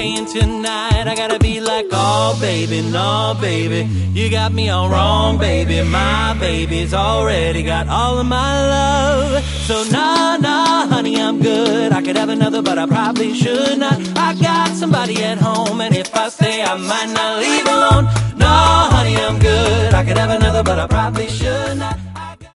staying tonight. I gotta be like, oh baby, no baby, you got me all wrong, baby. My baby's already got all of my love. So nah, nah, honey, I'm good. I could have another, but I probably should not. I got somebody at home, and if I stay, I might not leave alone. No, honey, I'm good. I could have another, but I probably should not.